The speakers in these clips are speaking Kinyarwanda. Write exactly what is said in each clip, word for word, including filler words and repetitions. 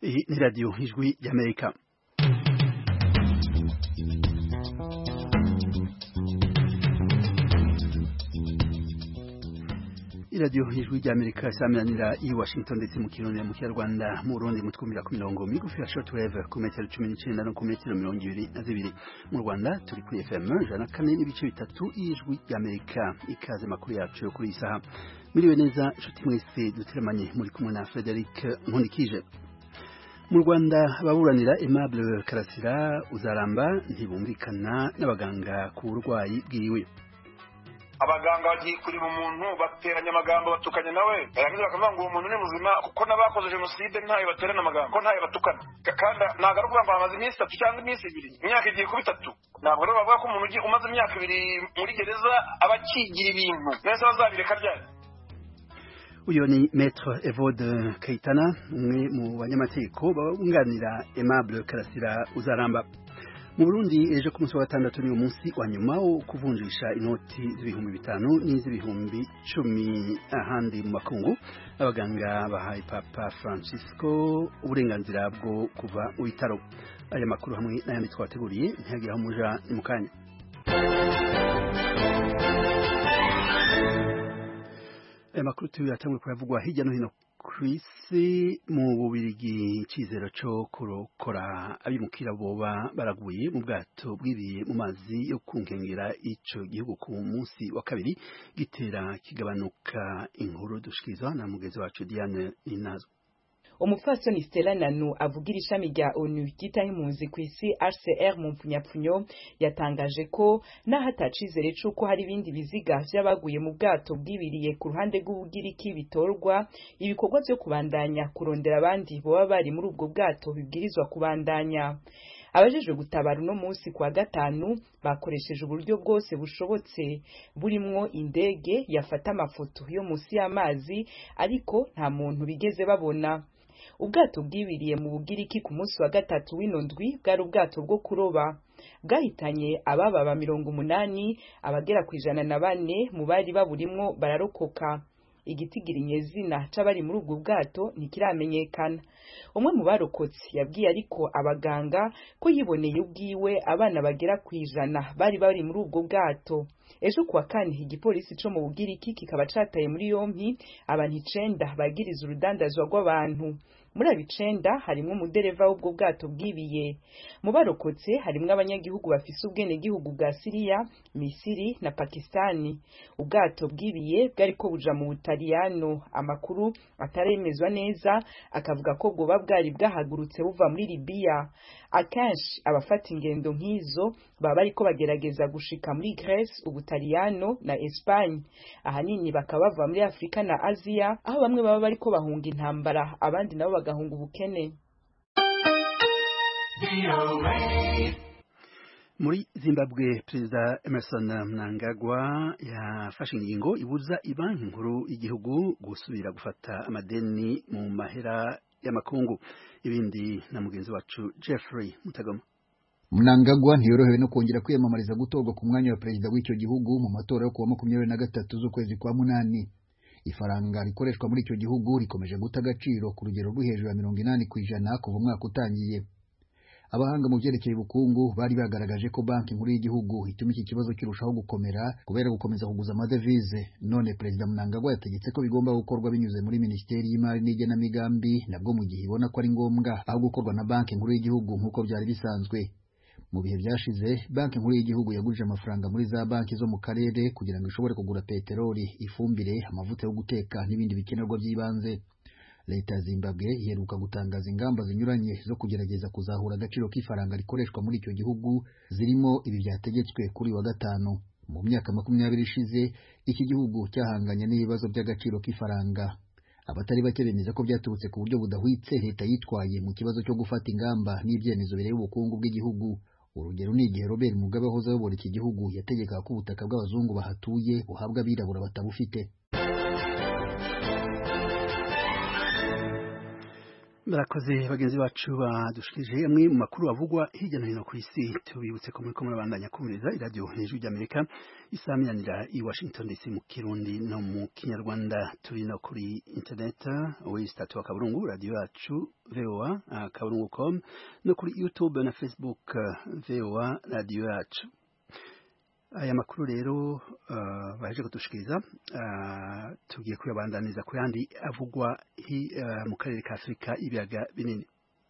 Hii ni Radio Ijwi ya Amerika. Radio Ijwi ya Amerika sameranira i Washington ndetse mu Kirundi mu Kinyarwanda mu Burundi mutwumvira ku mirongo migufi ya shortwave ku metero cumi n'icenda no ku metero mirongo ibiri na zibiri. Mu Rwanda turi kuri F M ijana na kane n'ibice bitatu Ijwi ya Amerika. Ikaze makuru yacu yo kuri isaha. Muriwe neza nshuti mwese duteramanye muri kumwe na Frederic Nkundikije. Mu Rwanda ababuranira Aimable Karasira Uzaramba ntibumvikana n'abaganga ku burwayi bwiwe. Abaganga bagiye kuri umuntu bateranya amagambo batukanye nawe yarangiza bakavuga ngo uwo muntu ni muzima kuko nabakoze jenoside ntayo baterana amagambo ko ntayo batukana kandi nagaruka ngo amaze iminsi itatu cyangwa iminsi ibiri imyaka igiye kuba itatu ntabwo rero bavuga ko umuntu ugiye umaze imyaka ibiri muri gereza abakigira ibintu neza bazabireka ryari. Uyo ni Maître Evode Kayitana umwe mu banyamategeko babunganira Aimable Karasira Uzaramba. Mu Burundi ejo ku munsi wa gatandatu ni umunsi wa nyuma wo kuvunjisha inoti z'ibihumbi bitanu n'iz'ibihumbi cumi ahandi mu makungu. Abaganga bahaye Papa Francisco uburenganzira bwo kuva mu bitaro. Aya makuru hamwe n'ayandi twateguriye ntiyagira aho muja ni mu kanya. Aya makuru tuyatangwe kuravugwa hirya no hino kw'isi. Mu Bubirigi icizero co kurokora abimukira boba baraguye mu bwato bw'ibiye mu mazi yo kunkengera ico gihugu ku munsi wa kabiri gitera kigabanuka. Inkuru dushikirizwa na mugezi wacu Diane Ninazo. Umupfasoni Stella Nanu avugira ishami rya ONU ryitaho impunzi ku isi H C R mu mpfunyapfunyo yatangaje ko n'ahatacizere c'uko hari ibindi biziga vy'abaguye mu bwato bwibiriye ku ruhande rw'Ubugiriki bitorwa, ibikorwa vyo kubandanya kurondera abandi boba bari muri ubwo bwato bibwirizwa kubandanya. Abajejwe gutabara uno munsi kwa gatanu bakoresheje uburyo bwose bushobotse burimwo indege yafata amafoto yo musi y'amazi ariko nta muntu bigeze babona. Ubwato bwibiriye mu Bugiriki ku munsi wa gatatu w'inondwi bwari ubwato bwo kuroba bwahitanye abababa mirongo umunani, abagera ku ijana na bane mu bari baburimwo bararokoka. Igitigirizina c'abari muri ubwo bwato ntikiramenyekana. Umwe mu barokotse yabwiye ariko abaganga ko yiboneye ubwiwe abana bagera ku ijana bari bari muri ubwo bwato. Ejo kuwa kane igipolisi co mu Bugiriki kikaba cataye muri yompi abantu icenda bagiriza urudandazwa rw'abantu. Muri abicenda harimwo umudereva w'ubwo bwato bwibiye. Mu barokotse harimwo abanyagihugu bafise ubwene gihugu bwa Syria, Misiri na Pakistani. Ubwato bwibiye bwariko buja mu Butaliyano. Amakuru ataremezwa neza akavuga ko bwoba bwari bwahagurutse buva muri Libya. Akenshi abafata ingendo nk'izo baba bariko bagerageza gushika muri Greece, Ubutaliyano na Espagne. Ahanini bakaba bava muri Afrika na Asia aho bamwe baba bariko bahunga intambara abandi nabo bagahunga ubukene. Muri Zimbabwe Perezida Emerson Mnangagwa yafashe ingingo ibuza ibanki nkuru y'igihugu gusubira gufata amadeni mu mahera y'amakungu. Ibindi na mugenzi wacu Jeffrey Mutagoma. Mnangagwa ntiyorohewe no kongera kwiyamamariza gutorwa ku mwanya wa perezida w'icyo gihugu mu matora yo kuwa makumyabiri na gatatu z'ukwezi kwa munani. Ifaranga rikoreshwa muri icyo gihugu rikomeje guta agaciro ku rugero rwo hejuru ya mirongo inani ku ijana kuva umwaka utangiye. Abahanga mu byerekeye ubukungu bari bagaragaje ko banki nkuru y'igihugu ituma iki kibazo kirushaho gukomera kubera gukomeza kuguza amadevize. None Perezida Mnangagwa yategetse ko bigomba gukorwa binyuze muri Minisiteri y'Imari n'Igenamigambi, nabwo mu gihe ibona ko ari ngombwa aho gukorwa na banki nkuru y'igihugu nk'uko byari bisanzwe. Mu bihe byashize banki nkuru y'igihugu yagurije amafaranga muri za banki zo mu karere kugira ngo ishobore kugura peteroli, ifumbire, amavuta yo guteka n'ibindi bikenerwa by'ibanze. Leta ya Zimbabwe iheruka gutangaza ingamba zinyuranye zo kugerageza kuzahura agaciro k'ifaranga rikoreshwa muri icyo gihugu, zirimo ibi byategetswe kuri wa gatanu. Mu myaka makumyabiri ishize iki gihugu cyahanganye n'ibibazo by'agaciro k'ifaranga. Abatari bake bemeza ko byaturutse ku buryo budahwitse leta yitwaye mu kibazo cyo gufata ingamba n'ibyemezo bireba ubukungu bw'igihugu. Urugero ni igihe Robert Mugabe wahoze ayobora iki gihugu yategekaga ko ubutaka bw'abazungu bahatuye buhabwa abirabura batabufite. Barakoze bagenzi bacu badushikije amwe mu makuru avugwa hirya no hino ku isi. Tubibutse ko muri ko murabandanya kumviriza iradiyo hejuru y'Amerika isaminanira i Washington D C mu Kirundi no mu Kinyarwanda. Turi no kuri internet website wa Kaburungu radio yacu V O A kaburungu dot com no kuri YouTube na Facebook V O A radio yacu. Aya makuru rero uh, baje kudushikiriza uh, tugiye kuyabandaniza ku yandi avugwa hi, uh, mu karere ka Afrika ibiyaga binini.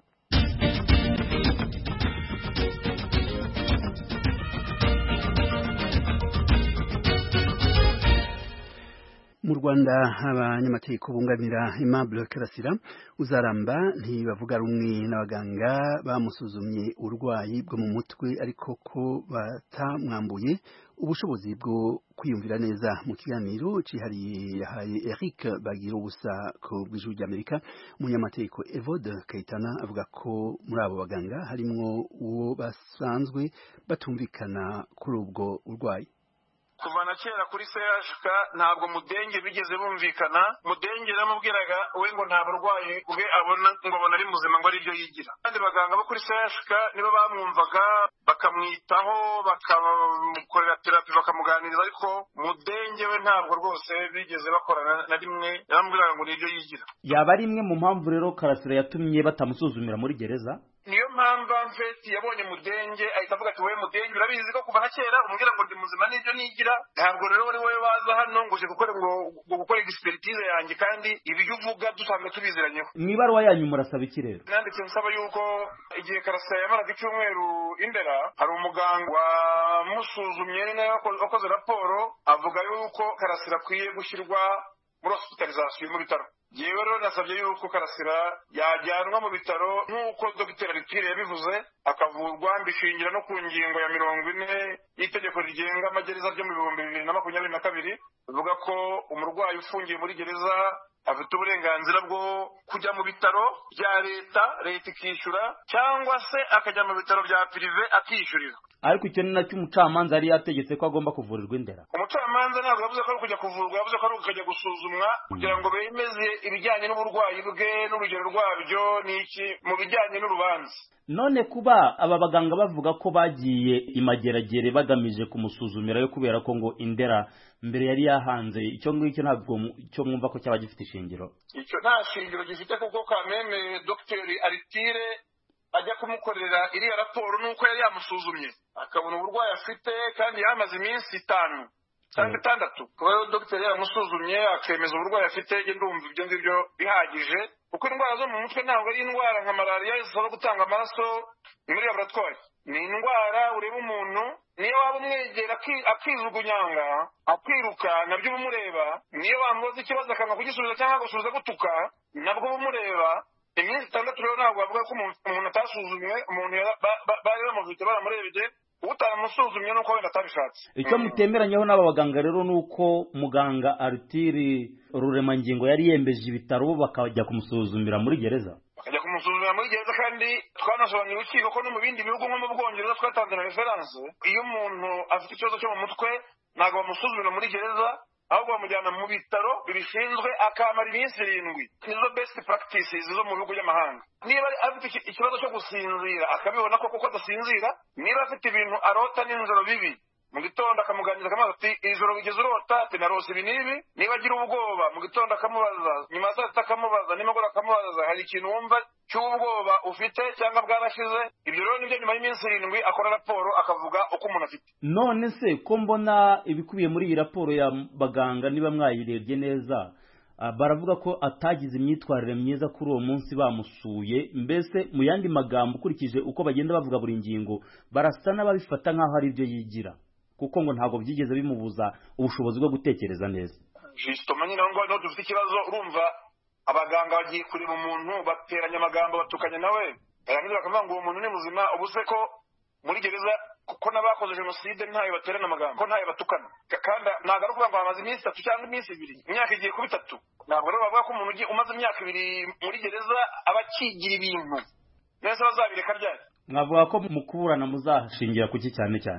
Mu Rwanda abanyamategeko bunganira Aimable Karasira uzaramba ntibavuga rumwe n'abaganga bamusuzumye urwayi bwo mu mutwe ariko ko batamwambuye ubushobozi bwo kwiyumvira neza. Mu kiganiro cihariye yahaye Eric Bagira ubusa ku bw'ijuru ry'Amerika, umunyamategeko Evode Kayitana avuga ko muri abo baganga harimwo uwo basanzwe batumvikana kuri ubwo urwayi. Kuva na kera kuri C H K ntabwo Mudenge bigeze bumvikana. Mudenge yaramubwiraga we ngo nta burwayi bwe abona ngo abona ari muzima ngo ari byo yigira, kandi baganga bo kuri C H K nibo bamwumvaga bakamwitaho bakamukorera terapi bakamuganiriza, ariko Mudenge we ntabwo rwose bigeze bakorana na rimwe. Yaramubwiraga ngo nibyo yigira. Yaba ari imwe mu mpamvu rero Karasira yatumye batamusuzumira muri gereza. Niyo mpamvu Mfeti yabonye Mudenge ahita avuga ati we Mudenge urabizi ko kuva na kera umbwira ngo ndi muzima n'ibyo nigira, ntabwo rero wari wowe waza hano ngo uje gukora ngo gukora expertise yanjye kandi ibyo uvuga dusanzwe tubiziranyeho. Mu ibaruwa yanyu murasaba iki rero? Nanditse nsaba yuko igihe Karasira yamaraga icyumweru Indera hari umuganga wamusuzumye nawe wakoze raporo avuga yuko Karasira akwiye gushyirwa muri hospitalization mu bitaro. Yewe rero nasabye yuko Karasira yajyanwa mu bitaro nk'uko Dr Ritire yabivuze, akavurwa mbishingira no ku ngingo ya mirongo ine y'itegeko rigenga amagereza ryo mu bihumbi bibiri na makumyabiri na kabiri bivuga ko umurwayi ufungiye muri gereza afite uburenganzira bwo kujya mu bitaro bya leta, leta ikishyura, cyangwa se akajya mu bitaro bya prive akishyurira. Ariko icyo ni nacyo umucamanza yari yategetse ko agomba kuvurirwa Indera. Umucamanza ntabwo yavuze ko ari kujya kuvurwa, yavuze ko ari ukajya gusuzumwa kugira ngo bemeze ibijyanye n'uburwayi bwe n'urugero rwabyo n'iki mu bijyanye n'urubanza. None kuba aba baganga bavuga ko bagiye imageragere bagamije kumusuzumira yo kubera ko ngo Indera mbere yari yahanze, icyo ngicyo ntabwo cyo mwumva ko cyaba gifite ishingiro? Icyo nta shingiro gifite kuko kameme Dr Aritire ajya kumukorera iriya raporo nuko yari yamusuzumye akabona uburwayi afite kandi yamaze iminsi itanu cyangwa itandatu. Kuba rero Dr yamusuzumye akemeza uburwayi afite, njye ndumva ibyo ngibyo bihagije, kuko indwara zo mu mutwe ntabwo ari indwara nka malariya zisaba gutanga amaraso muri laboratwari. Ni indwara ureba umuntu niyo waba umwegera akijugunyanga akiruka nabyo umureba, niyo wamubaza ikibazo akanga kugisubiza cyangwa agasubiza gutuka nabwo umureba. Iminsi itandatu rero ntabwo bavuga ko umuntu atasuzumwe, umuntu bari bamuvite baramurebye, utamusuzumye nuko wenda atabishatse. Icyo mutemeranyeho n'aba baganga rero nuko muganga Artiri Ruremangingo yari yembeje ibitaro bakajya kumusuzumira muri gereza. Bakajya kumusuzumira muri gereza, kandi twanasobanuriye urukiko ko no mu bindi bihugu nko mu Bwongereza twatanze na reference, iyo umuntu afite ikibazo cyo mu mutwe ntabwo bamusuzumira muri gereza, ahubwo bamujyana mu bitaro bibishinzwe akamara iminsi irindwi. Nizo best practices zo mu bihugu by'amahanga. Niba afite ikibazo cyo gusinzira akabibona ko kuko adasinzira, niba afite ibintu arota n'inzoro bibi, mu gitondo akamuganiriza akamubaza ati ijoro wigeze urota? Ati narose ibi n'ibi. Niba agira ubwoba mu gitondo akamubaza, nyuma ya saa sita akamubaza, nimugoroba akamubaza hari ikintu wumva cy'ubwoba ufite cyangwa bwarashize. Ibyo rero nibyo nyuma y'iminsi irindwi akora raporo akavuga uko umuntu afite. None se ko mbona ibikubiye muri iyi raporo ya baganga niba mwayirebye neza, baravuga ko atagize imyitwarire myiza kuri uwo munsi bamusuye. Mbese mu yandi magambo ukurikije uko bagenda bavuga buri ngingo barasa n'ababifata nk'aho ari ibyo yigira, kuko ngo ntabwo byigeze bimubuza ubushobozi bwo gutekereza neza. Justement nyine ngo no dufite ikibazo, urumva abaganga bagiye kureba umuntu bateranya amagambo batukanye nawe, barangiza bakavuga ngo uwo muntu ni muzima. Ubuse ko muri gereza ko n'abakoze jenoside ntayo baterana amagambo, ko ntayo batukana, kandi ntabwo ari ukuvuga ngo bamaze iminsi itatu cyangwa iminsi ibiri, imyaka igiye kuba itatu. Ntabwo rero bavuga ko umuntu umaze imyaka ibiri muri gereza aba akigira ibintu neza bazabireka ryari. Mwavuga ko mu kuburana muzashingira kuki cyane cyane?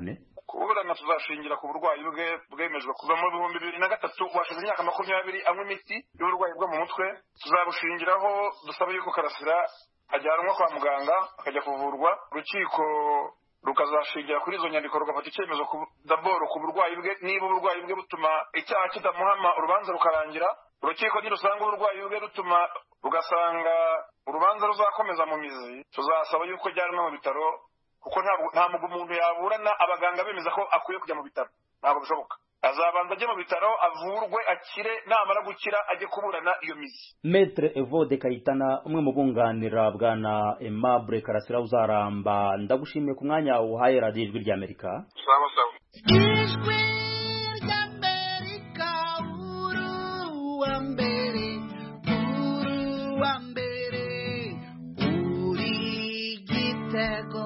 kuburana tuzashingira ku burwayi bwe bwemejwe kuva mu bihumbi bibiri na gatatu washize imyaka makumyabiri anywa imiti y'uburwayi bwo mu mutwe. Tuzabushingiraho dusaba yuko Karasira ajyanwa kwa muganga akajya kuvurwa. Urukiko rukazashingira kuri izo nyandiko rugafata icyemezo daboro ku burwayi bwe, niba uburwayi bwe butuma icyaha kitamuhama urubanza rukarangira. Urukiko nirusanga uburwayi bwe rutuma rugasanga urubanza ruzakomeza mu mizi, tuzasaba yuko ajyanwa mu bitaro, kuko nta mugu umuntu yaburana abaganga bemeza ko akwiye kujya mu bitaro, ntabwo bishoboka. Azabanza ajye mu bitaro avurwe akire, namara gukira ajye kuburana iyo mizi. Maître Evode Kayitana, umwe mu bunganira bwana Aimable Karasira uzaramba, ndagushimiye ku mwanya uhaye radiyo Ijwi ry'Amerika. Sawa sawa. Ijwi ry'Amerika, uru wa mbere, uru wa mbere, uri Gitego.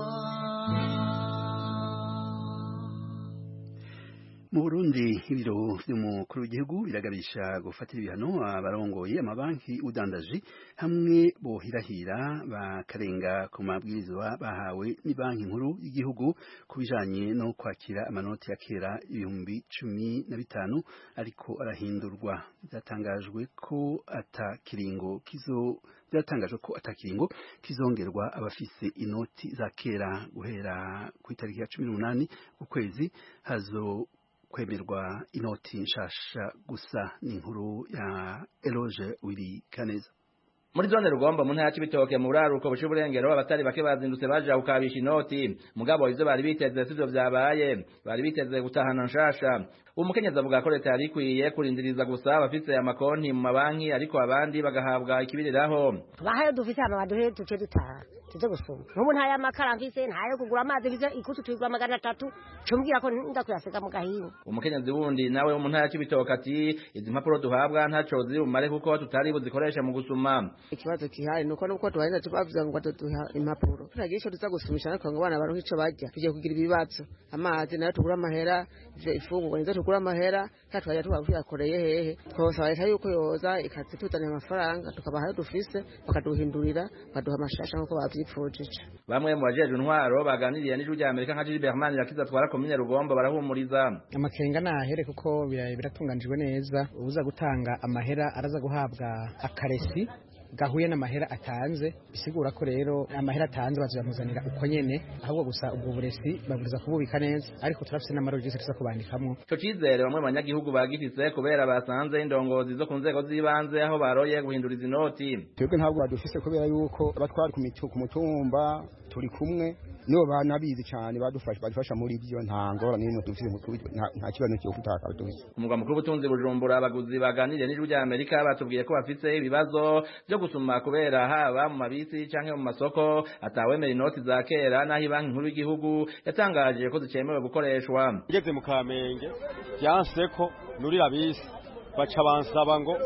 Mu Burundi ibiro vy'umukuru w'igihugu biragabisha gufatira ibihano abarongoye amabanki udandaji hamwe bohirahira bakarenga ku mabwirizwa bahawe ni banki nkuru y'igihugu kubijanye no kwakira amanoti ya kera ibihumbi cumi na bitanu ariko arahindurwa. Byatangajwe ko atakiringo kizo byatangajwe ko atakiringo kizongerwa abafise inoti za kera guhera ku itariki ya cumi n'umunani ukwezi hazo kwemerwa inoti nshasha gusa. Ni inkuru ya Eloge Wiri Kaneza. Muri zone Rugombo mu ntara y'Ibitoke mu buraruko bushe burengero abatari bake bazindutse baje ukabisha inoti, mugabo ivyo bari biteze sivyo vyabaye, bari biteze gutahana nshasha. Umukenyezi avuga ko leta yari ikwiye kurindiriza gusa abafise amakonti mu mabanki, ariko abandi bagahabwa ikibiriraho. Bahayo dufise abaduhe tuce dutaha tuze gusoma. Nk'ubu nta y'amakara mfise, nta yo kugura amazi bize ikutu twigwa magana atatu, cumbwira ko ndakuyasega mu gahinga. Umukenyezi wundi nawe mu ntara y'Ibitoke ati izi mpapuro duhabwa ntaco ziri umare kuko tutari buzikoresha mu gusuma. Ikibazo kihari nuko nuko tubarinda tubavuga ngo tuduha impapuro turagiye ico tuza gusumisha ariko ngo bana baronke ico bajya tuje kugira ibibazo. Amazi nayo tugura amahera, ifungurwa nizo tugura amahera, katwaje tubavuyakoreye hehe. Twosaba leta yuko yoza ikazituzanira amafaranga tukabaha dufise bakaduhindurira baduha amashasha nkuko bavyipfujije. Bamwe mu bajejwe intwaro baganiriye n'Ijwi ry'Amerika nka Gilbert Manirakiza twara komine Rugombo barahumuriza. Amakenga nahere kuko biratunganijwe neza, uza gutanga amahera araza guhabwa akaresi gahuye n'amahera atanze, bisigura ko rero amahera atanze bazamuzanira uko nyene, ahubwo gusa ubwo buresi baburiza kububika neza, ariko turafise n'amarogisi tuza kubandikamwo. Ico cizere bamwe abanyagihugu bagifise kubera basanze indongozi zo ku nzego z'ibanze aho baroye guhinduriza inoti. Twebwe ntabwo badufise kubera yuko abatwari ku mutumba turi kumwe nibo banabizi cyane badufasha badufasha muri ibyo nta ngorane n'ino dufise nta kibazo cyo gutaka dufise. Umugwa mukuru w'ubutunzi Bujumbura abaguzi baganiriye n'Ijwi ry'Amerika batubwiye ko bafise ibibazo byo gusuma kubera haba mu mabisi canke mu masoko atawemera inoti za kera, naho banki nkuru y'igihugu yatangaje ko zicemewe gukoreshwa. Ngeze mu Kamenge yanse ko nurira bisi baca bansaba ngo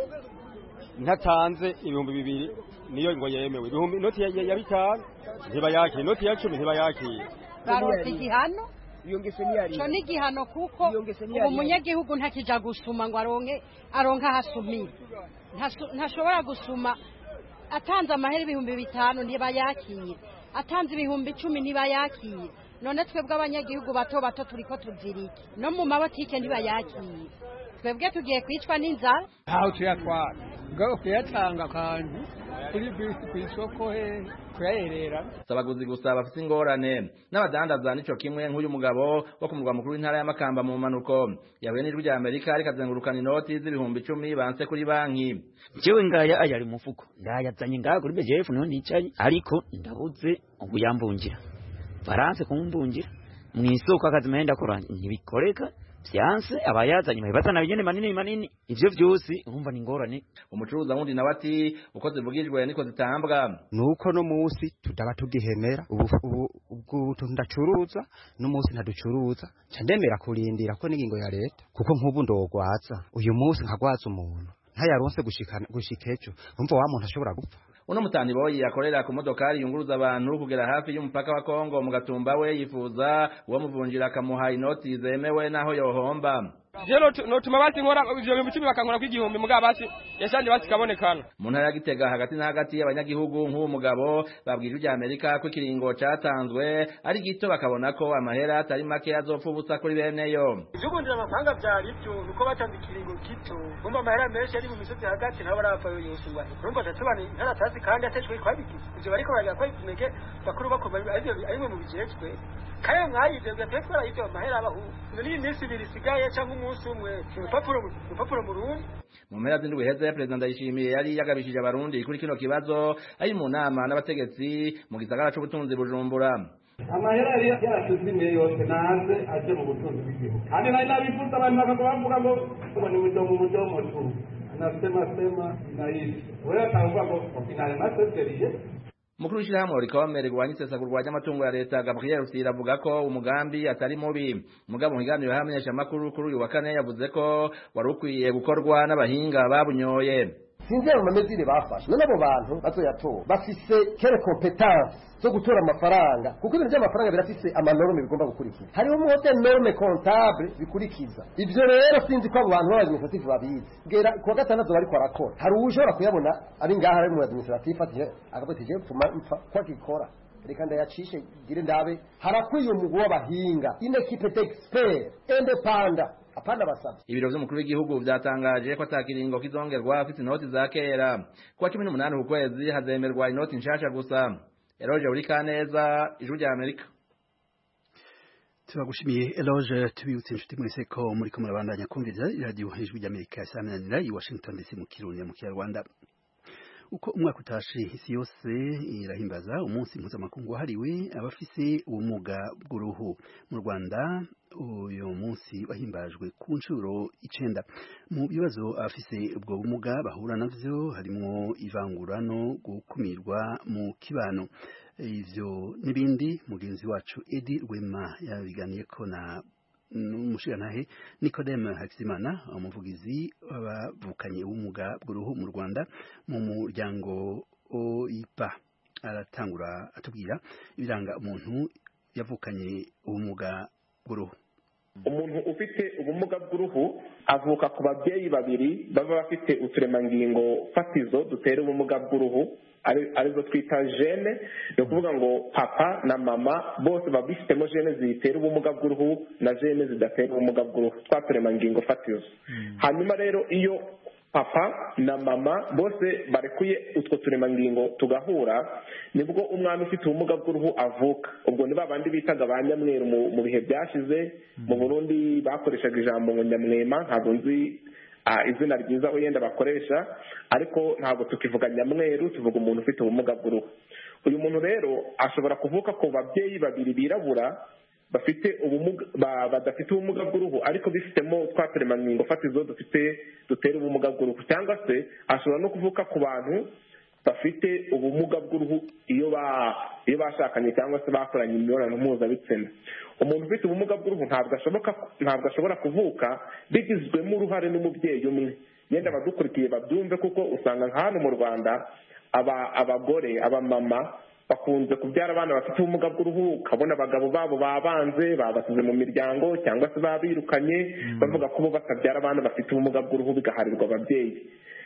ntatanze ibihumbi bibiri niyo ngo yemewe, ibihumbi inoti ya bitanu ntibayakira, inoti ya cumi ntibayakira. Barose igihano co ni igihano kuko ubu munyagihugu ntakija gusuma ngo aronke aronka hasumira, ntashobora gusuma atanze amahera ibihumbi bitanu ntibayakira, atanze ibihumbi icumi ntibayakira. None twebwe abanyagihugu bato bato turiko tuziriki no mu mabotike ntibayakira, twebwe tugiye kwicwa n'inzara. Aho tuyatwara ubwo kuyatanga kandi kuri bisi kw'isoko he kuyerera. Sabaguzi gusa bafite ingorane n'abadandaza nico kimwe nk'uyu mugabo wo ku murwa mukuru w'intara y'Amakamba mu manuko yahuye n'Ijwi ry'Amerika ariko azengurukana inoti z'ibihumbi icumi banse kuri banki. Jewe ngaya ayari mufuko ndayazanye ngaho kuri B G F niho ndicaye, ariko ndabuze ubuyambungira baranse kumbungira mu isoko akazimenda koranye ntibikoreka vyanse abayazanye babatana bigene manini manini, ivyo vyose urumva ni ngorane. Umucuruza wundi nawe ati uko zivugijwe niko zitambwa, nuko no musi tudaba tugihemera ubu ubwo tundacuruza no musi ntaducuruza candemera kurindira ko n'ingingo ya leta, kuko nk'ubu ndogwaza uyu musi nkagwaza umuntu ntayaronse gushikana gushikejo umva wa muntu ashobora gupfa. Uno mutani boyi yakorera ku modokari yunguruza abantu kugera hafi y'umupaka wa Kongo mu Gatumba we yifuza uwo muvunjira akamuha inoti zemewe naho yohomba. Jero notuma basi nkora ivyo bintu cumi bakankora kw'igihumbi mugabo basi yashanje basi kabonekana. Mu ntara ya Gitega hagati na hagati y'abanyagihugu nk'uwo mugabo babwije ujya Amerika ko ikiringo catanzwe ari gito bakabona ko amahera atari make azopfa ubusa kuri bene yo. Igihugu ndira amafaranga byari byo nuko batanze ikiringo gito. Kumva amahera menshi ari mu misozi hagati nabo barapfa yose ngwa. Urumva tatubani ntaratazi kandi atejwe kwabikiza. Ivyo bariko baraga kwa ifuneke bakuru bakoma ari mu bijejwe. Kayo mwayije gatwara ivyo amahera abahu. Nuri iminsi ibiri sigaye cyangwa umunsi umwe. Urupapuro urupapuro mu rundi. Mu mpera z'indwi heze President Ndayishimiye yari yagabishije abarundi kuri kino kibazo ari mu nama n'abategetsi mu gisagara c'ubutunzi Bujumbura. Amahera yari yarashizimye yose naze aje mu butunzi bw'igihugu. Kandi nari nabifuza abantu bakavuga ngo ngo ni mudomo mudomo tu. Anasema sema naishi. Wewe atavuga ngo finale masterie. Mukuru w'ishyirahamwe rikomere rwanya isesagurwa ry'amatungo ya leta Gabriel Rusira avuga ko umugambi atari mubi. Mugabo mu kiganiro yahamenyesha amakuru kuri uyu wa kane yavuze ko wari ukwiye gukorwa n'abahinga babunyoye. Sinzi mu mamezire bafashe none abo bantu bazoyatora bafise kere competence zo gutora amafaranga kuko ibintu by'amafaranga birafise amanorme bigomba gukurikiza hariho mu hotel norme comptable bikurikiza ivyo rero sinzi ko abo bantu b'administratif babizi gera ku gatandatu bari kwarakora hari ushobora kuyabona ari ngaha ari mu administratif ati akabotije tuma mpfa kwa gikora reka ndayacishe gire ndabe harakwiye umugwi w'abahinga une équipe d'experts indépendants apana basabye. Ibiro vy'umukuru w'igihugu vyatangaje ko atakiringo kizongerwa afite inoti za kera kuwa cumi n'umunani ku kwezi hazemerwa inoti nshasha gusa. Eloge Urikaneza, Ijwi rya Amerika. Turagushimiye Eloge, tubibutse inshuti mwese ko muriko murabandanya kumviriza radio Ijwi rya Amerika isaminanira i Washington D C mu Kirundi mu Kinyarwanda. Uko umwaka utashe isi yose irahimbaza umunsi mpuzamakungu wahariwe abafise ubumuga bw'uruhu. Mu Rwanda uyu munsi wahimbajwe ku nshuro icenda. Mu bibazo abafise ubwo bumuga bahura navyo harimo ivangura no gukumirwa mu kibano. Ivyo n'ibindi mugenzi wacu Edi Rwema yabiganiye ko na umushirantahe Nicodeme Hakizimana umuvugizi w'abavukanye ubumuga bw'uruhu mu Rwanda mu muryango O I P A. Aratangura atubwira ibiranga umuntu yavukanye ubumuga bw'uruhu. Umuntu ufite ubumuga bw'uruhu avuka ku babyeyi babiri baba bafite uturemangingo fatizo dutera ubumuga bw'uruhu arizo twita gene, ni ukuvuga ngo papa na mama bose baba bifitemo gene zitera ubumuga bw'uruhu na gene zidatera ubumuga bw'uruhu, twa turemangingo fatizo. Hanyuma rero iyo papa na mama bose barekuye utwo turemangingo tugahura nibwo umwana ufite ubumuga bw'uruhu avuka. Ubwo ni babandi bitaga ba nyamweru mu bihe byashize. Mu Burundi bakoreshaga ijambo ngo nyamwema, ntabwo nzi izina ryiza wenda bakoresha, ariko ntabwo tukivuga nyamweru, tuvuga umuntu ufite ubumuga bw'uruhu. Uyu muntu rero ashobora kuvuka ku babyeyi babiri birabura bafite ubumuga badafite ubumuga bw'uruhu ariko bifitemo twa turemangingo fatizo dufite dutera ubumuga bw'uruhu, cyangwa se ashobora no kuvuka ku bantu bafite ubumuga bw'uruhu iyo ba iyo bashakanye cyangwa se bakoranye imibonano mpuzabitsina. Umuntu ufite ubumuga bw'uruhu ntabwo ashoboka ntabwo ashobora kuvuka bigizwemo uruhare n'umubyeyi umwe. Yenda abadukurikiye babyumve kuko usanga nka hano mu Rwanda aba abagore abamama bakunze kubyara abana bafite ubumuga bw'uruhu, ukabona abagabo babo babanze babasize mu miryango cyangwa se babirukanye bavuga ko bo batabyara abana bafite ubumuga bw'uruhu bigaharirwa ababyeyi.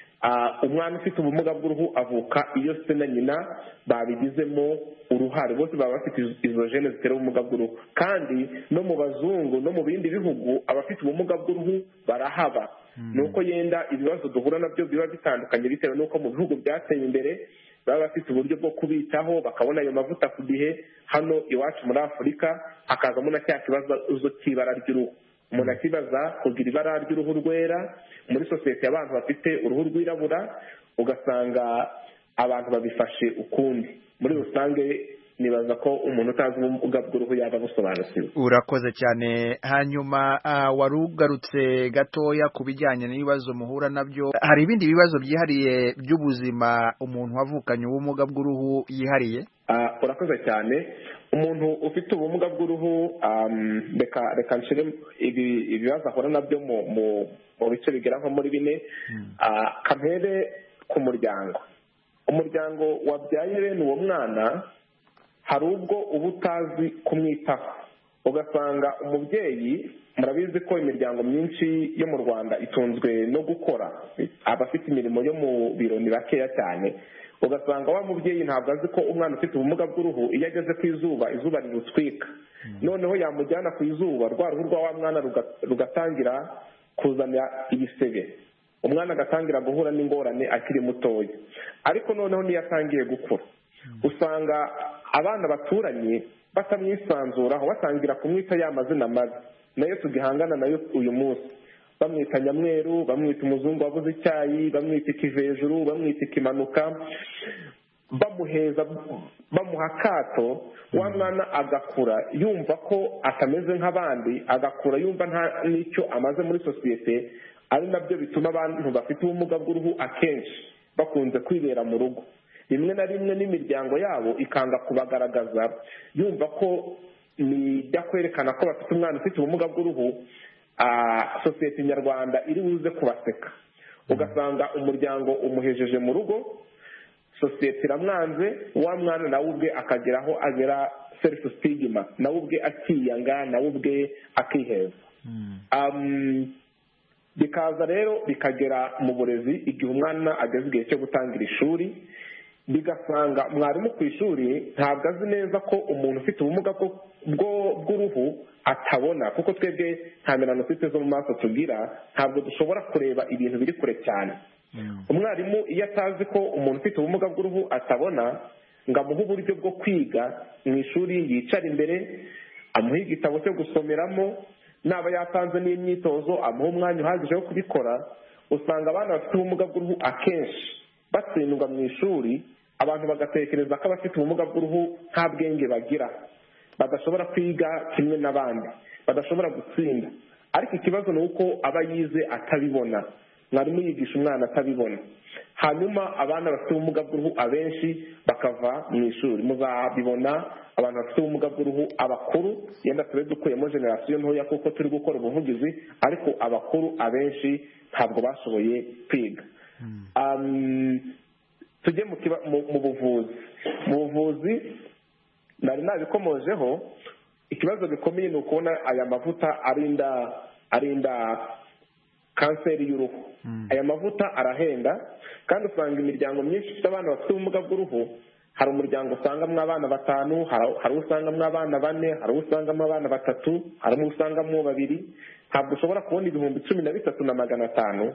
Umwana ufite ubumuga bw'uruhu avuka iyo se na nyina babigizemo uruhare, bose baba bafite izo gene zitera ubumuga bw'uruhu. Kandi no mu bazungu no mu bindi bihugu abafite ubumuga bw'uruhu barahaba. Nuko yenda ibibazo duhura nabyo biba bitandukanye bitewe n'uko mu bihugu byateye imbere baba bafite uburyo bwo kubitaho bakabona ayo mavuta ku gihe. Hano iwacu muri Afurika hakazamo na cya kibazo cy'ibara ry'uruhu. Umuntu akibaza kugira ibara ry'uruhu rwera muri sosiyete y'abantu bafite uruhu rwirabura, ugasanga abantu babifashe ukundi. Muri rusange nibaza ko umuntu utazi ubumuga bw'uruhu yaba busobanukiwe. Urakoze cyane. Hanyuma uh, warugarutse gatoya ku bijyanye n'ibibazo muhura nabyo. Hari ibindi bibazo byihariye by'ubuzima umuntu wavukanye ubumuga bw'uruhu yihariye? Uh, urakoze cyane. Umuntu ufite ubumuga bw'uruhu um, reka reka nshire ibi ibibazo ahura nabyo mu mu, mu bice bigera nko muri bine. hmm. uh, kampere ku muryango. Umuryango wabyaye bene uwo mwana hari ubwo uba utazi kumwitaho. ugasanga umubyeyi murabizi ko imiryango myinshi yo mu Rwanda itunzwe no gukora, abafite imirimo yo mu biro ni bakeya cyane, ugasanga wa mubyeyi ntabwo azi ko umwana ufite ubumuga bw'uruhu iyo ageze ku izuba izuba rirutwika, noneho yamujyana ku izuba rwa ruhu rwa wa mwana rugatangira kuzana ibisebe, umwana agatangira guhura n'ingorane akiri mutoya. Ariko noneho niyo atangiye gukura usanga abana baturanye batamwisanzuraho, batangira kumwita ya mazina mabi nayo tugihangana nayo uyu munsi, bamwita nyamweru, bamwita umuzungu wabuze icyayi, bamwita ikivejuru, bamwita ikimanuka, bamuheza bamuha akato, wa mwana agakura yumva ko atameze nk'abandi, agakura yumva nta n'icyo amaze muri sosiyete. Ari nabyo bituma abantu bafite ubumuga bw'uruhu akenshi bakunze kwibera mu rugo, rimwe na rimwe n'imiryango yabo ikanga kubagaragaza, yumva ko nijya kwerekana ko bafite umwana ufite ubumuga bw'uruhu sosiyete nyarwanda iri buze kubaseka, ugasanga umuryango umuhejeje mu rugo, sosiyete iramwanze, wa mwana nawe ubwe akageraho agera self stigma, nawe ubwe akiyanga, nawe ubwe akiheza. Bikaza rero bikagera mu burezi igihe umwana ageze igihe cyo gutangira ishuri, bigasanga mwarimu ku ishuri ntabwo azi neza ko umuntu ufite ubumuga bw'uruhu atabona, kuko twebwe nta melanosite zo mu maso tugira, ntabwo dushobora kureba ibintu biri kure cyane. Umwarimu iyo atazi ko umuntu ufite ubumuga bw'uruhu atabona, ngo amuhe uburyo bwo kwiga mu ishuri, yicara imbere amuhe igitabo cyo gusomeramo, naba yatanze n'imyitozo amuha umwanya uhagije wo kubikora, usanga abana bafite ubumuga bw'uruhu akenshi batsindwa mu ishuri, abantu bagatekereza ko abafite ubumuga bw'uruhu nta bwenge bagira, badashobora kwiga kimwe n'abandi, badashobora gutsinda. Ariko ikibazo ni uko aba yize atabibona, mwarimu yigisha umwana atabibona, hanyuma abana bafite ubumuga bw'uruhu abenshi bakava mu ishuri. Muzabibona abantu bafite ubumuga bw'uruhu abakuru, yenda tube dukuyemo generasiyo ntoya kuko turi gukora ubuvugizi, ariko abakuru abenshi ntabwo bashoboye kwiga. Tujye mu buvuzi. Mu buvuzi nari nabikomojeho, ikibazo gikomeye ni ukubona aya mavuta arinda arinda kanseri y'uruhu. Aya mavuta arahenda, kandi usanga imiryango myinshi ifite abana bafite ubumuga bw'uruhu, hari umuryango usangamo abana batanu, hari usangamo abana bane, hari usangamo abana batatu, hari usangamo babiri. Ntabwo ushobora kubona ibihumbi cumi na bitatu na magana atanu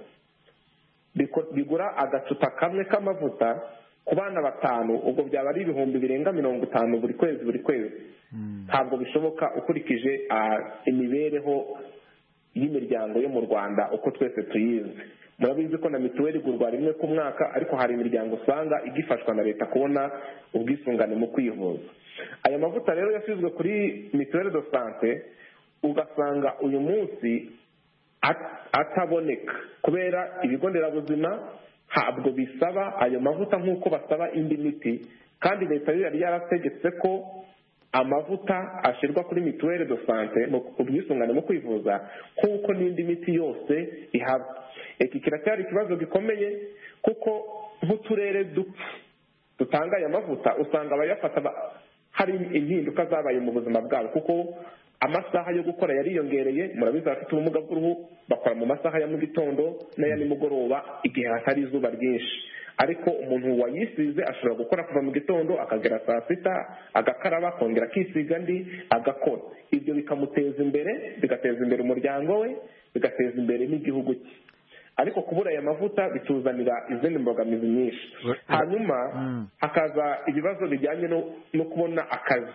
bigura agacupa kamwe k'amavuta ku bana batanu, ubwo byaba ari ibihumbi birenga mirongo itanu buri kwezi buri kwezi. Ntabwo bishoboka ukurikije imibereho y'imiryango yo mu Rwanda uko twese tuyizi. Murabizi ko na mituweli igurwa rimwe ku mwaka, ariko hari imiryango usanga igifashwa na leta kubona ubwisungane mu kwivuza. Aya mavuta rero yashyizwe kuri mituweli do sante, ugasanga uyu munsi ataboneka kubera ibigo nderabuzima ntabwo bisaba ayo mavuta nk'uko basaba indi miti, kandi leta yari yarategetse ko amavuta ashyirwa kuri mituweli do sante mu bwisungane mu kwivuza nk'uko n'indi miti yose ihaba. Iki kiracyari ikibazo gikomeye, kuko nk'uturere duke dutanga aya mavuta usanga abayafata hari impinduka zabaye mu buzima bwabo, kuko amasaha yo gukora yariyongereye. Murabizi abafite ubumuga bw'uruhu bakora mu masaha ya mu gitondo n'aya nimugoroba igihe hatari izuba ryinshi, ariko umuntu wayisize ashobora gukora kuva mu gitondo akagera saa sita, agakaraba, akongera akisiga andi, agakora. Ibyo bikamuteza imbere, bigateza imbere umuryango we, bigateza imbere n'igihugu cye. Ariko kubura aya mavuta bituzanira izindi mbogamizi nyinshi. Hanyuma hakaza ibibazo bijyanye no kubona akazi.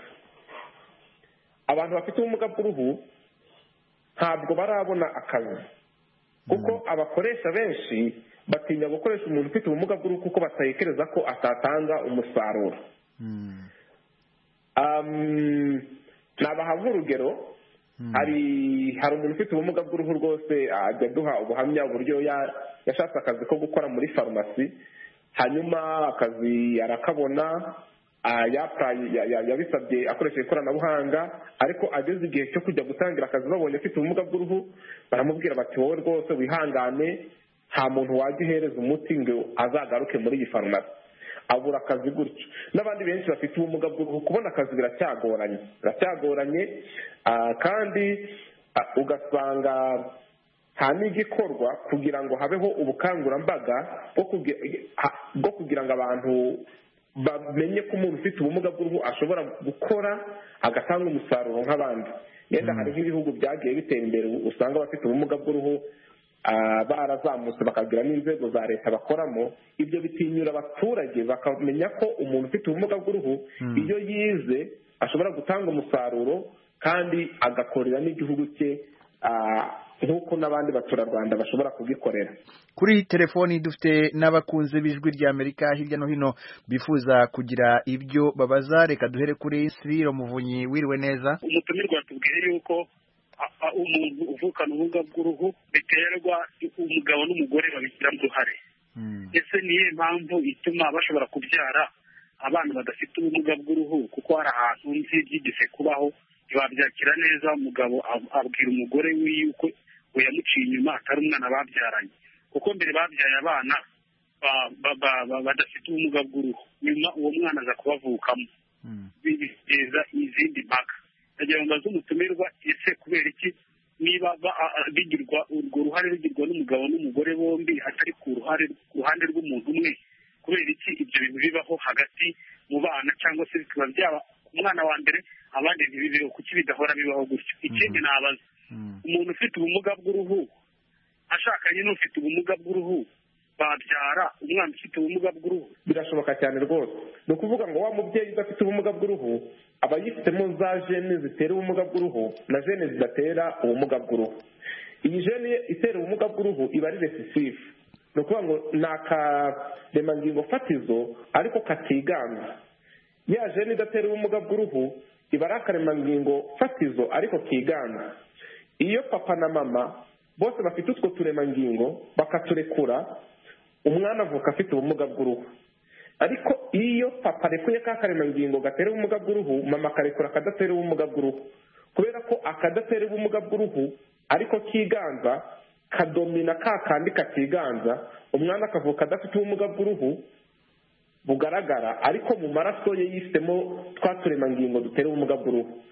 Abantu bafite ubumuga bw'uruhu ntabwo barabona akazi, kuko abakoresha benshi batinya gukoresha umuntu ufite ubumuga bw'uruhu kuko batekereza ko atatanga umusaruro. Nabaha nk'urugero, hari hari umuntu ufite ubumuga bw'uruhu rwose ajya duha ubuhamya uburyo yashatse akazi ko gukora muri farumasi, hanyuma akazi arakabona, yabisabye akoresheje ikoranabuhanga, ariko ageze igihe cyo kujya gutangira akazi babonye afite ubumuga bw'uruhu, baramubwira bati wowe rwose wihangane, nta muntu wajya uhereza umuti ngo azagaruke muri iyi farumasi. abura akazi gutyo. N'abandi benshi bafite ubumuga bw'uruhu kubona akazi biracyagoranye biracyagoranye kandi ugasanga nta n'igikorwa kugira ngo habeho ubukangurambaga bwo kugira ngo abantu bamenye ko umuntu ufite ubumuga bw'uruhu ashobora gukora agatanga umusaruro nk'abandi. Yenda hari nk'ibihugu byagiye bitera imbere usanga abafite ubumuga bw'uruhu barazamutse bakagira n'inzego za leta bakoramo. Ibyo bitinyura abaturage bakamenya ko umuntu ufite ubumuga bw'uruhu iyo yize ashobora gutanga umusaruro kandi agakorera n'igihugu cye nk'uko n'abandi baturarwanda bashobora kugikorera. Kuri telefoni dufite n'abakunze b'ijwi rya Amerika hirya no hino bifuza kugira ibyo babaza. Reka duhere kuri Cyril Muvunyi. Wiriwe neza. Umutumirwa tubwiye yuko umuntu uvukana ubumuga bw'uruhu biterwa umugabo n'umugore babishyiramo uruhare. Ese niyo mpamvu ituma bashobora kubyara abana badafite ubumuga bw'uruhu? Kuko hari ahantu nzi byigeze kubaho babyakira neza, umugabo abwira umugore we yuko we yamuciye inyuma atari umwana babyaranye, kuko mbere babyaye abana badafite ubumuga bw'uruhu, nyuma uwo mwana aza kubavukamo biteza izindi mpaka. Ndagira ngo mbaze umutumirwa, ese kubera iki niba bigirwa urwo ruhare rugirwa n'umugabo n'umugore bombi atari ku ruhare ku ruhande rw'umuntu umwe, kubera iki ibyo bintu bibaho hagati mu bana cyangwa se bikaba byaba umwana wa mbere abandi ntibibeho? Kuki bidahora bibaho gutyo? Ikindi nabaza, umuntu ufite ubumuga bw'uruhu ashakanye n'ufite ubumuga bw'uruhu babyara umwana ufite ubumuga bw'uruhu? Birashoboka cyane rwose. Ni ukuvuga ngo wa mubyeyi udafite ubumuga bw'uruhu aba yifitemo za jene zitera ubumuga bw'uruhu na jene zidatera ubumuga bw'uruhu. Iyi jene itera ubumuga bw'uruhu iba ari recessive, ni ukuvuga ngo ni akaremangingo fatizo ariko katiganza. Ya jene idatera ubumuga bw'uruhu iba ari akaremangingo fatizo ariko kiganza. Iyo papa na mama bose bafite utwo turemangingo bakaturekura, umwana avuka afite ubumuga bw'uruhu. Ariko iyo papa arekuye ka karemangingo gatera ubumuga bw'uruhu, mama akarekura akadatera ubumuga bw'uruhu. Kubera ko akadatera ubumuga bw'uruhu ariko kiganza kadomina ka kandi katiganza, umwana akavuka adafite ubumuga bw'uruhu bugaragara, ariko mu maraso ye yifitemo twa turemangingo dutera ubumuga bw'uruhu.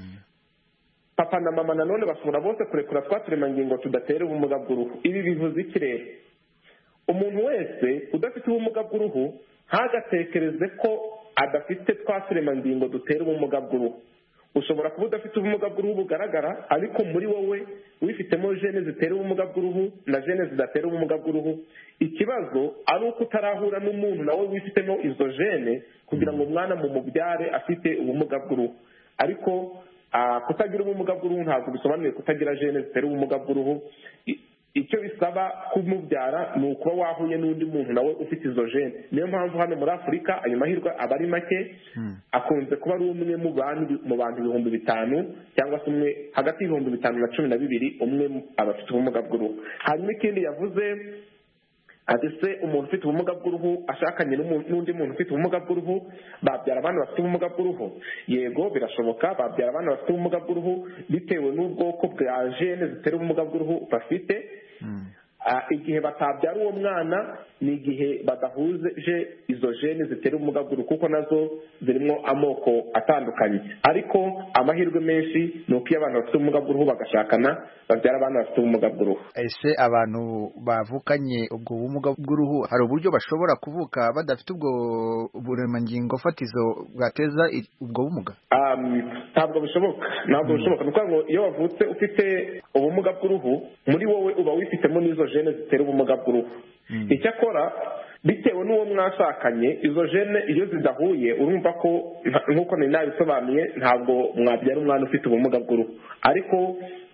Papa na mama nanone bashobora bose kurekura twa turemangingo tudatera ubumuga bw'uruhu. Ibi bivuze iki rero? Umuntu wese udafite ubumuga bw'uruhu ntagatekereze ko adafite twa turemangingo dutera ubumuga bw'uruhu. Ushobora kuba udafite ubumuga bw'uruhu bugaragara, ariko muri wowe wifitemo jene zitera ubumuga bw'uruhu na jene zidatera ubumuga bw'uruhu. Ikibazo ari uko utarahura n'umuntu nawe wifitemo izo jene kugira ngo umwana mu mubyare afite ubumuga bw'uruhu. Ariko kutagira ubumuga bw'uruhu ntabwo bisobanuye kutagira jene zitera ubumuga bw'uruhu. Icyo bisaba kumubyara ni ukuba wahuye n'undi muntu nawe ufite izo jene. Niyo mpamvu hano muri Afurika ayo mahirwe aba ari make, akunze kuba ari umwe mu bantu ibihumbi bitanu cyangwa se umwe hagati y'ibihumbi bitanu na cumi na bibiri umwe aba afite ubumuga bw'uruhu. Hanyuma ikindi yavuze ati se umuntu ufite ubumuga bw'uruhu ashakanye n'undi muntu ufite ubumuga bw'uruhu babyara abana bafite ubumuga bw'uruhu? Yego, birashoboka. Babyara abana bafite ubumuga bw'uruhu bitewe n'ubwoko bwa jene zitera ubumuga bw'uruhu bafite. Igihe batabyara uwo mwana ni igihe badahuje izo jene zitera ubumuga bw'uruhu, kuko nazo zirimo amoko atandukanye. Ariko amahirwe menshi ni uko iyo abantu bafite ubumuga bw'uruhu bagashakana babyara abana bafite ubumuga bw'uruhu. Ese abantu bavukanye ubwo bumuga bw'uruhu hari uburyo bashobora kuvuka badafite ubwo buremangingo fatizo bwateza ubwo bumuga? Ntabwo bishoboka. Ntabwo bishoboka. Ni ukuvuga ngo iyo wavutse ufite ubumuga bw'uruhu, muri wowe uba wifitemo n'izo jene zitera ubumuga bw'uruhu. Icyakora bitewe n'uwo mwashakanye, izo jene iyo zidahuye urumva ko nk'uko nari nabisobanuye ntabwo mwabyara umwana ufite ubumuga bw'uruhu. Ariko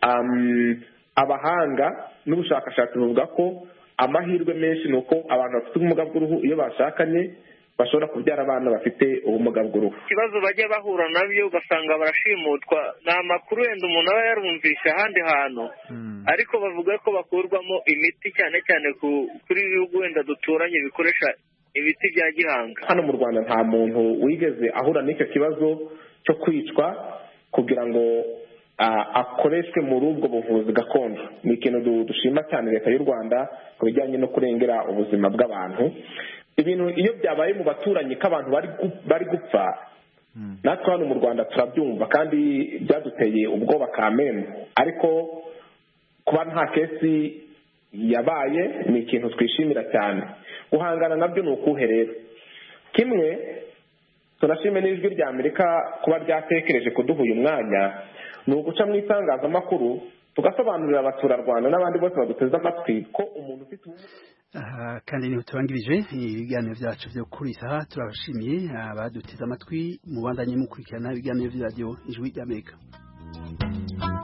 abahanga n'ubushakashatsi buvuga ko amahirwe menshi ni uko abantu bafite ubumuga bw'uruhu iyo bashakanye bashobora kubyara abana bafite ubumuga bw'uruhu. Ikibazo bajya bahura nabyo ugasanga barashimutwa, ni amakuru wenda umuntu aba yarumvisha ahandi hantu, ariko bavuga ko bakurwamo imiti cyane cyane kuri ibihugu wenda duturanye bikoresha ibiti bya gihanga. Hano mu Rwanda nta muntu wigeze ahura n'icyo kibazo cyo kwicwa kugira ngo akoreshwe muri ubwo buvuzi gakondo. Ni ikintu dushima cyane leta y'u Rwanda ku bijyanye no kurengera ubuzima bw'abantu. ibintu iyo byabaye mu baturanyi k'abantu bari gupfa natwe hano mu Rwanda turabyumva kandi byaduteye ubwoba kamembe, ariko kuba nta kesi yabaye ni ikintu twishimira cyane. Guhangana nabyo ni ukuhe rero? Kimwe tunashime n'ijwi rya Amerika kuba ryatekereje kuduha uyu mwanya, ni uguca mu itangazamakuru tugasobanurira abaturarwanda n'abandi bose baduteze amatwi ko umuntu ufite aha kandi niho turangirije ibiganiro byacu byo kuri isaha. Turabashimiye abaduteze amatwi, mubandanye mukurikirana ibiganiro bya radio Ijwi ry'Amerika.